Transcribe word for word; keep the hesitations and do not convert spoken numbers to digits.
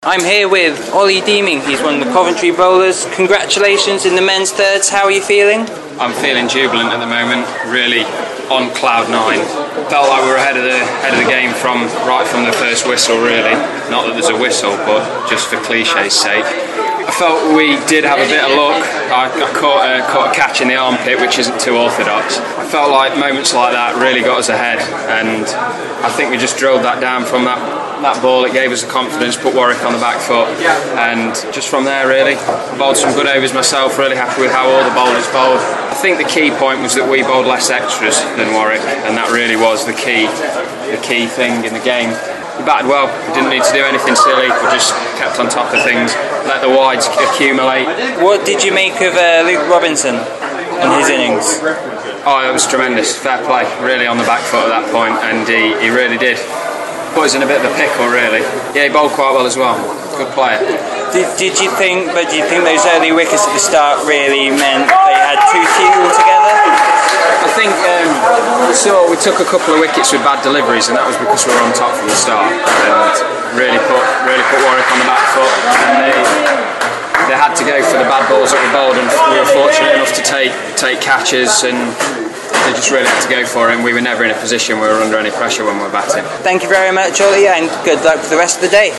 I'm here with Ollie Deeming. He's one of the Coventry bowlers. Congratulations in the men's thirds. How are you feeling? I'm feeling jubilant at the moment, really on cloud nine. Felt like we were ahead of the head of the game from right from the first whistle, really. Not that there's a whistle, but just for cliché's sake. I felt we did have a bit of luck. I, I caught, a, caught a catch in the armpit, which isn't too orthodox. I felt like moments like that really got us ahead, and I think we just drilled that down from that that ball. It gave us the confidence, put Warwick on the back foot, and just from there, really, bowled some good overs myself. Really happy with how all the bowlers bowled. I think the key point was that we bowled less extras than Warwick, and that really was the key, the key thing in the game. We batted well. We didn't need to do anything silly. We just kept on top of things, let the wides accumulate. What did you make of uh, Luke Robinson and his innings? Oh, it was tremendous. Fair play. Really on the back foot at that point, and he, he really did. Put us in a bit of a pickle, really. Yeah, he bowled quite well as well. Good player. Did, did you think, but do you think those early wickets at the start really meant they had too few altogether? I think um, we saw we took a couple of wickets with bad deliveries, and that was because we were on top from the start, and really put really put Warwick on the back foot, and they they had to go for the bad balls that we bowled, and we were fortunate enough to take take catches, and they just really had to go for it. And we were never in a position where we were under any pressure when we were batting. Thank you very much, Ollie, and good luck for the rest of the day.